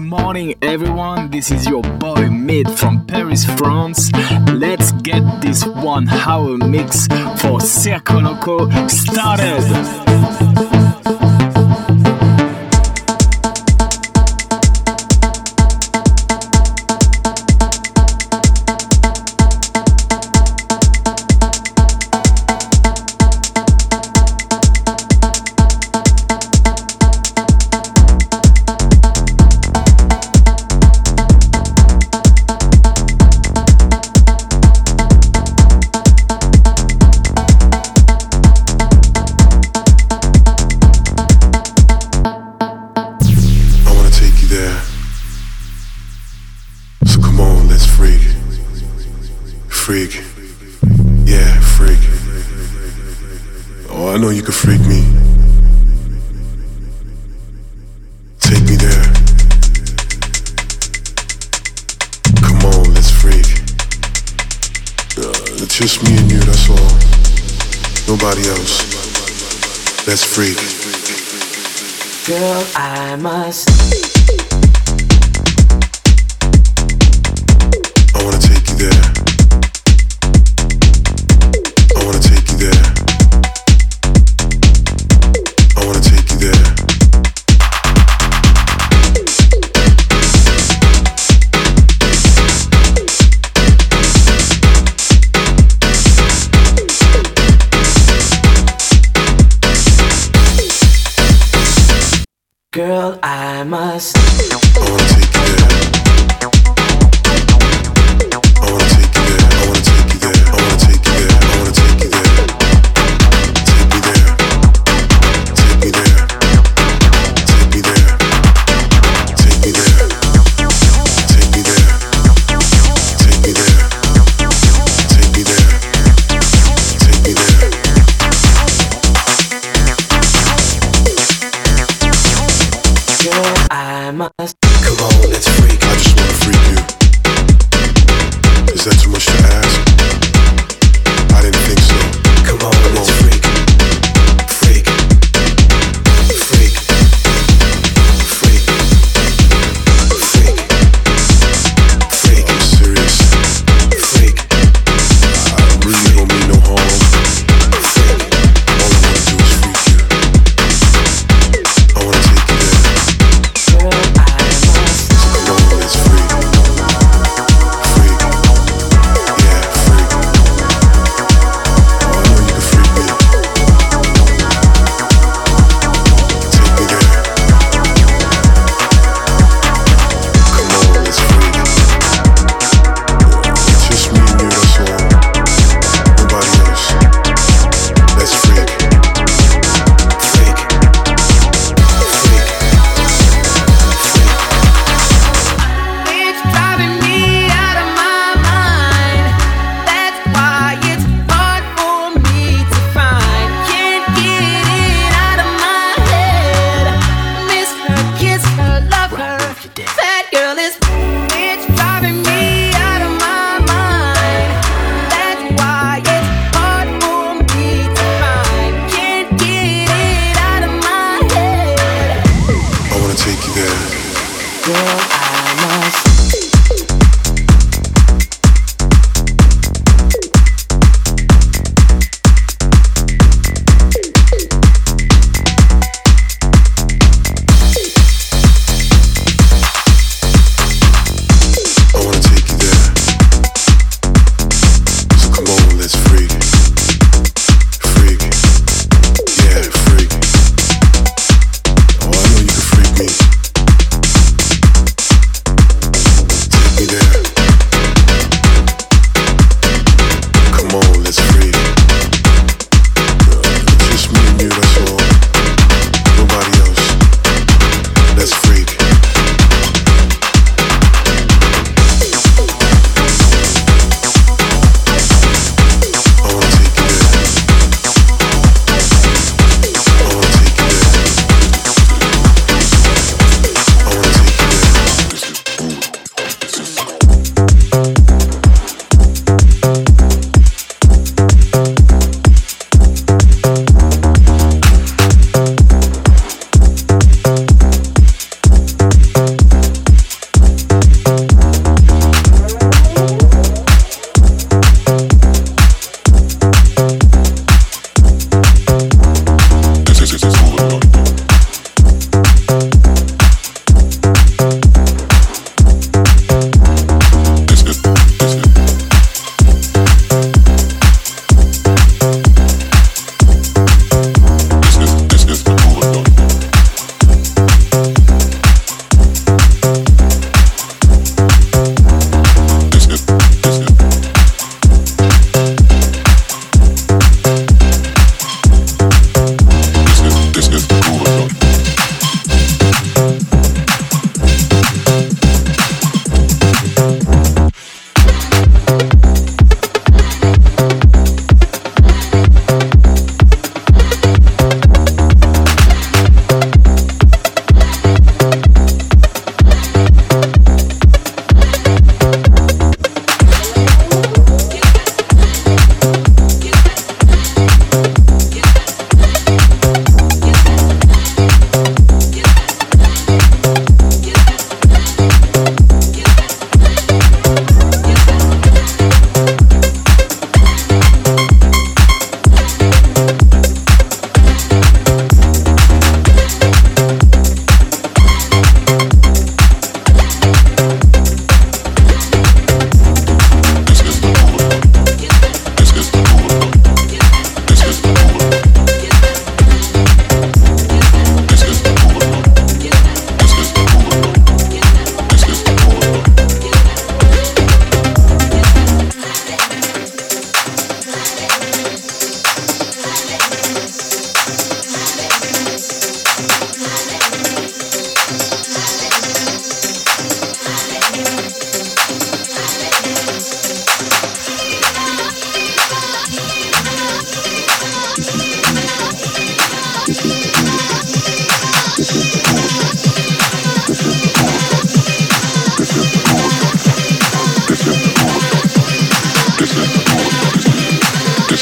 morning, everyone. This is your boy Mid from Paris, France. Let's get this 1 hour mix for Circo Loco started. Freak, yeah, freak. Oh, I know you can freak me. Take me there. Come on, let's freak. It's just me and you, that's all. Nobody else. Let's freak. Girl, I must. I wanna take you there. I wanna take you there. I wanna take you there. Girl, I must. I wanna take you there. I wanna take you there. I wanna take you there. I wanna take you there. I wanna take you there. Take me there. Take me there. Take me there. Take me there. Take me there. Take me there. Take me there. Take me there. Girl, I must. Come on.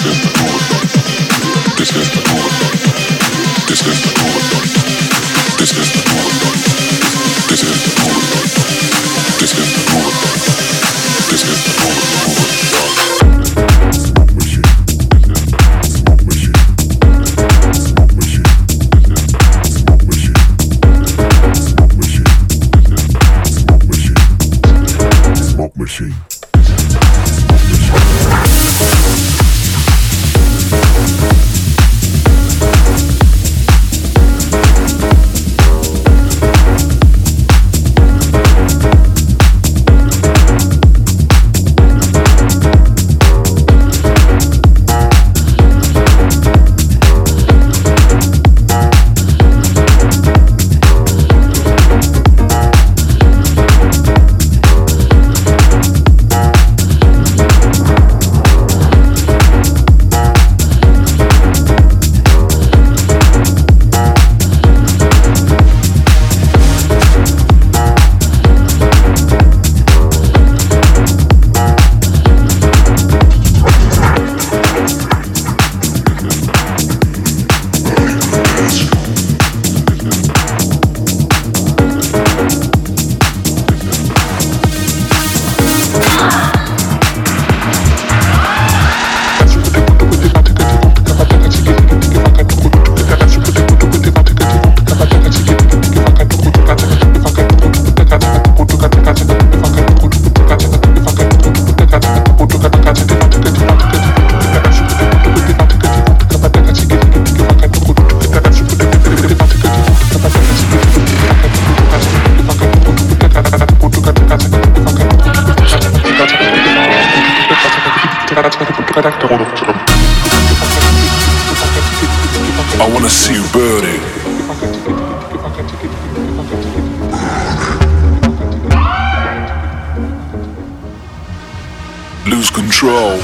I wanna see you burning. Lose control.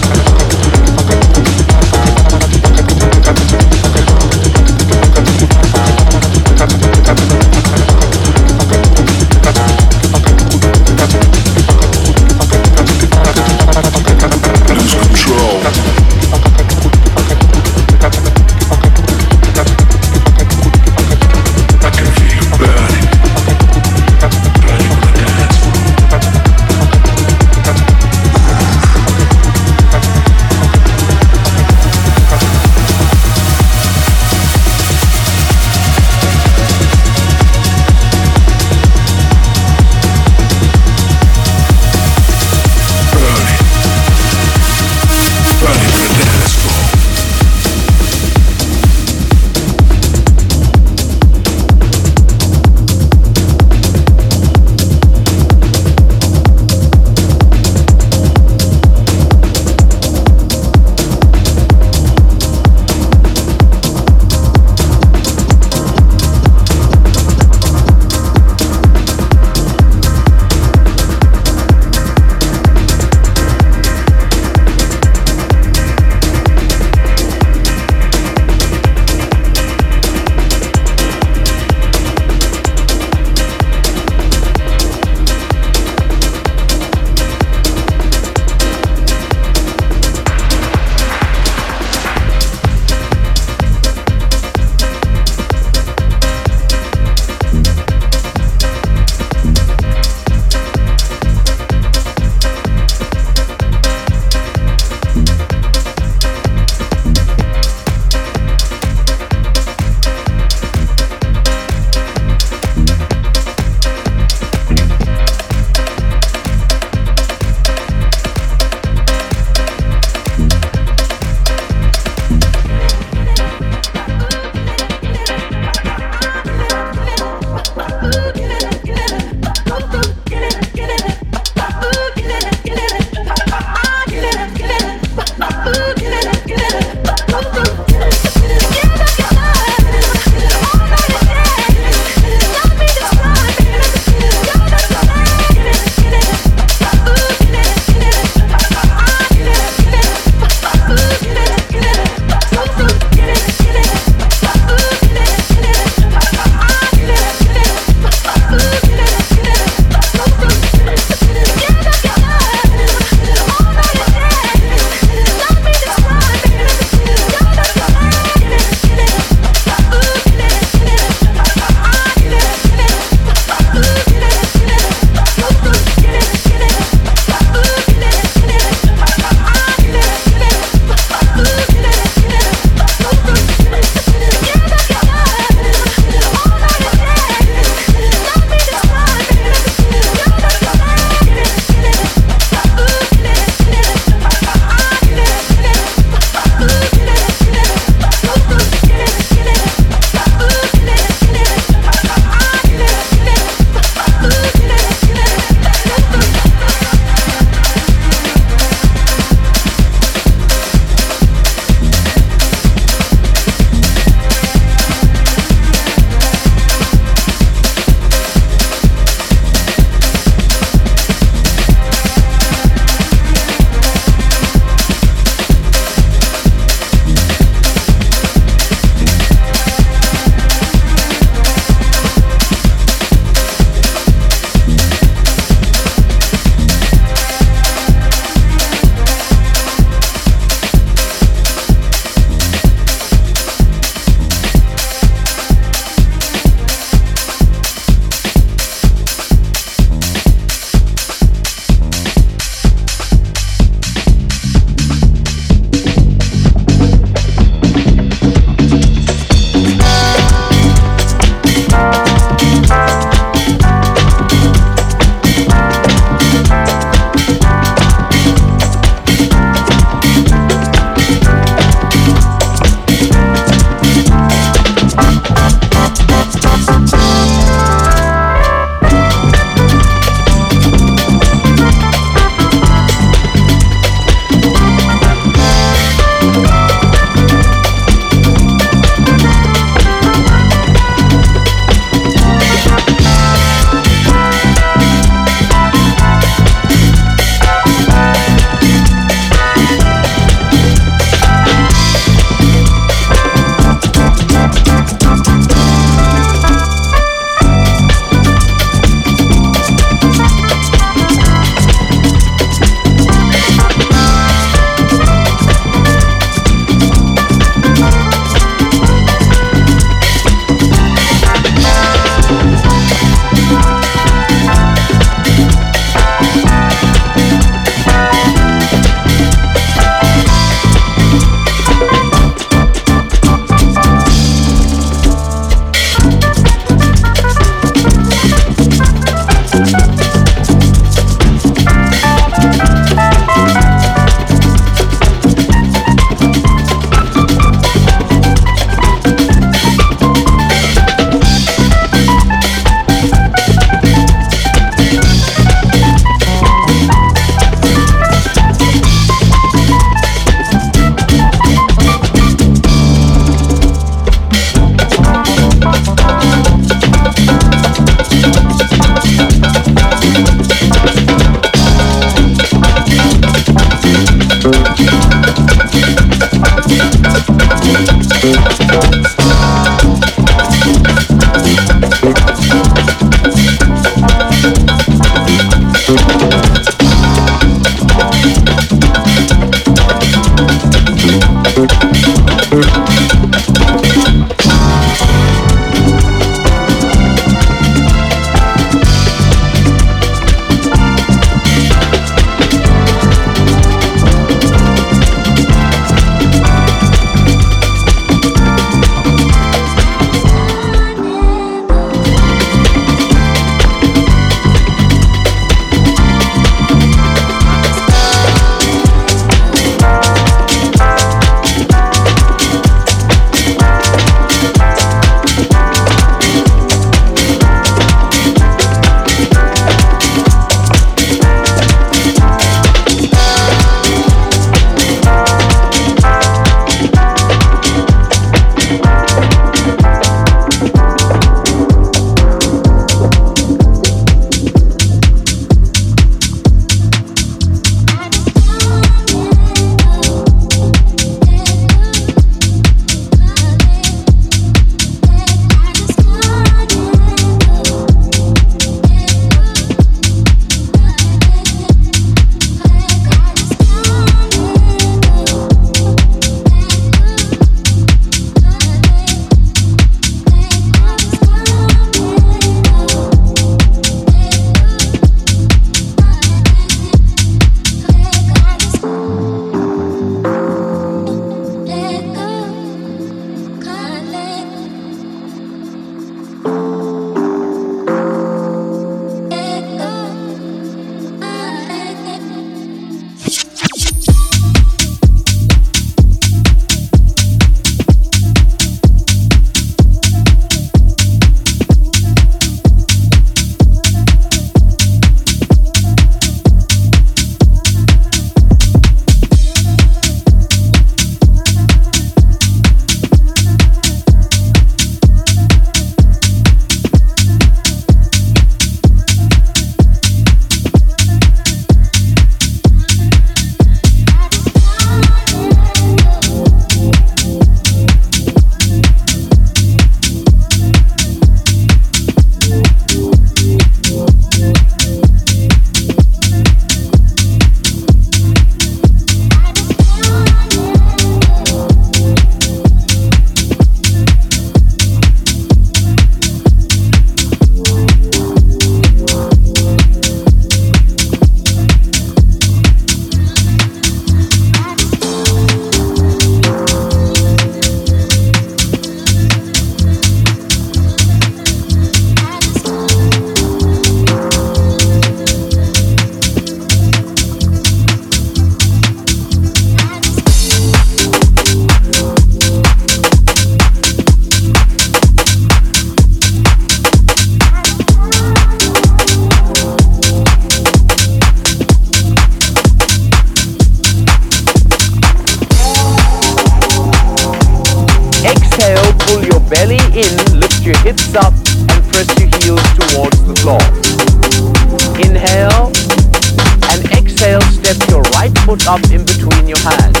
Belly in, lift your hips up and press your heels towards the floor. Inhale and exhale, step your right foot up in between your hands.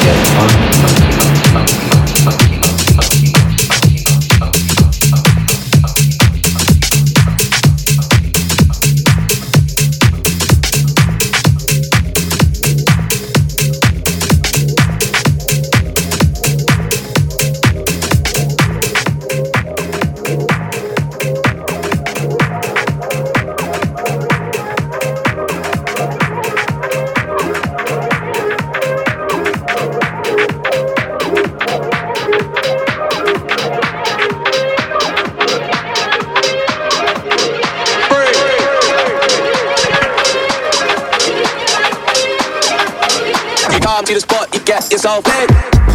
To the spot, you get yourself in.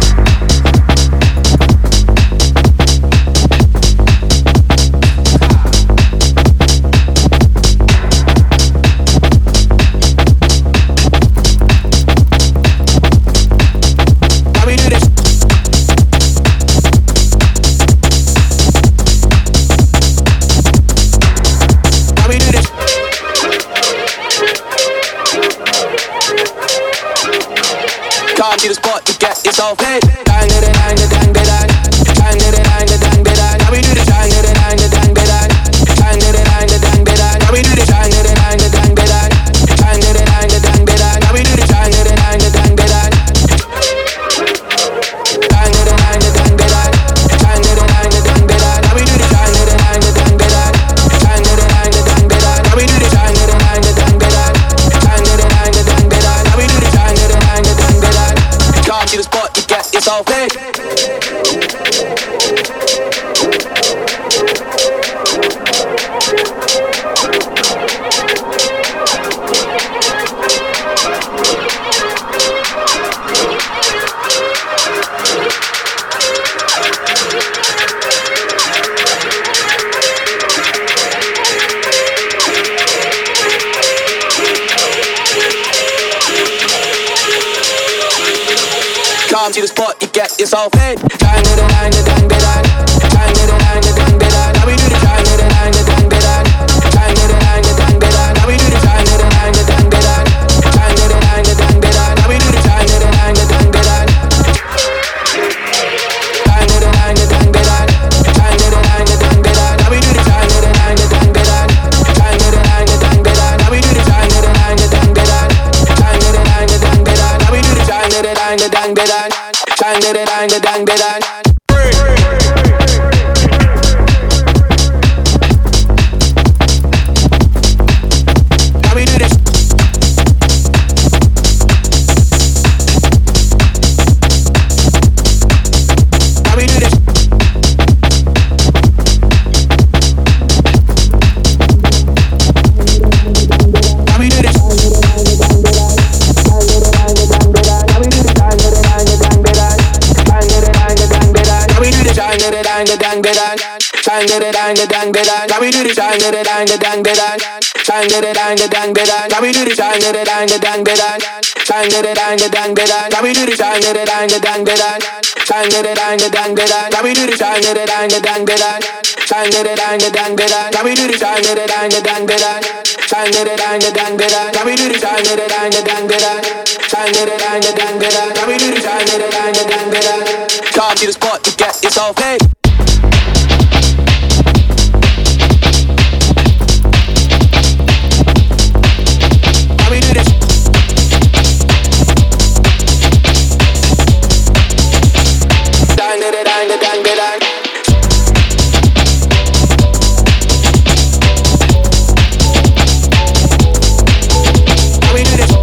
To the spot, you get yourself paid. Dang it, dang it, dang it, dang it, dang it, dang it, dang it, dang it. How we do this? Dang it, dang it, dang it, dang it, dang it, dang it, dang it, dang it. How we do this? Dang it, dang it, dang it, dang it, dang it, dang it, dang it, dang it. How we do this? Dang it, dang it, dang it, dang it, dang it, dang it, dang it, dang it, dang it, dang it, dang it. How we do this? Dang it, dang it, dang it, dang it, dang it, dang it, dang it. How we do this? Dang it, dang it, dang it, dang it, dang it, dang it, dang it. How we do this? Dang it, dang it, dang it, dang it. Come to the spot, you get yourself paid. Come to the spot, you get yourself paid. Dang it, dang it, dang it, dang it, dang it, dang it, dang it, dang it. How we do this? Dang it, dang it, dang it, dang it, dang it, dang it, dang it, dang it. How we do this? Dang it, dang it, dang it, dang it, dang it, dang it, dang it, dang it. How we do this? Dang it, dang it, dang it, dang it, dang it, dang it, dang it, dang it, dang it, dang it, dang it, dang it, dang it. How we do this? Dang it, dang it, dang it, dang it, dang it, dang it, dang it, dang it. How we do this? Dang it, dang it, dang it, dang it, dang it, dang it, dang it, dang it. How we do this? Dang it, dang it, dang it, dang it. Dang it, dang it, dang it, dang it. How we do this? How we do this? How we do this? Dang it, dang it, dang it, dang it, dang it, dang it, dang it. How we do this? Dang it, dang it, dang it, dang it, dang it, dang it, dang it. How we do this? Dang it, dang it, dang it, dang it, dang it, dang it, dang it. How we do this? Dang it, dang it, dang it, dang it, dang it, dang it, dang it. How we do this? Dang it, dang it, dang it, dang it, dang it, dang it, dang it. How we do this? Dang it, dang it, dang it, dang it, dang it, dang it, dang it. How we do this? Dang it, dang it, dang it, dang it, dang it, dang it, dang it. How we do this? Dang it, dang it, dang it, dang it. Come to the spot, you get yourself paid. How we do this? Dang it, dang it, dang it, dang it. How we do this?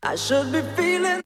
I should be feeling.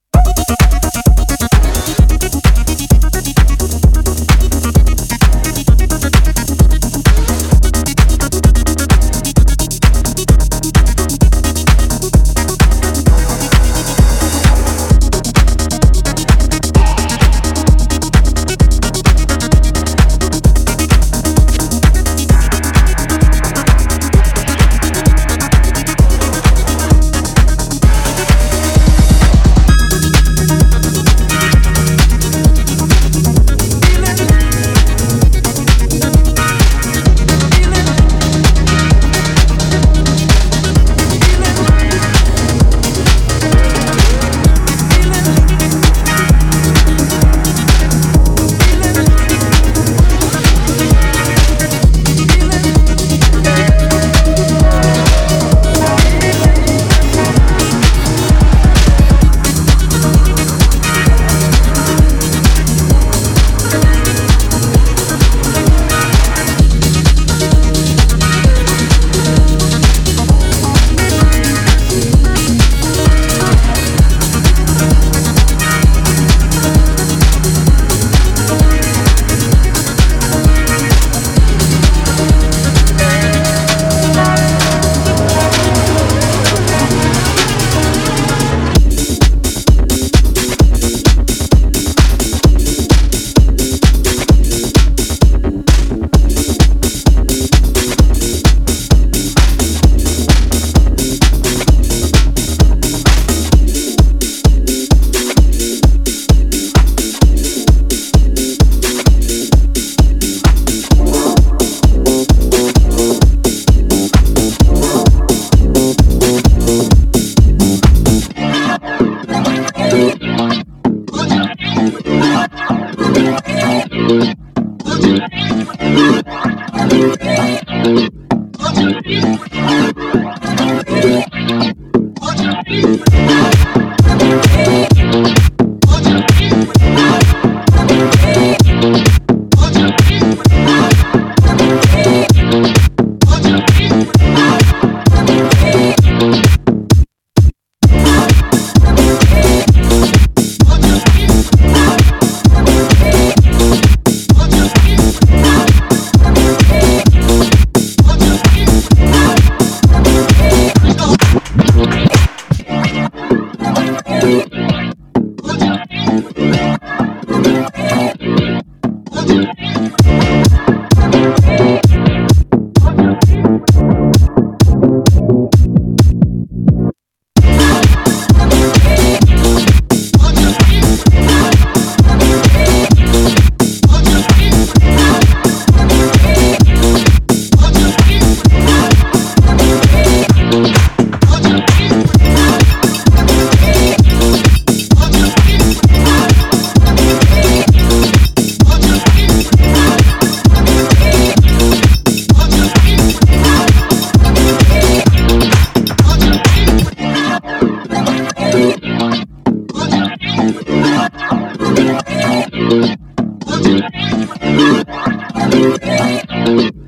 Thank you.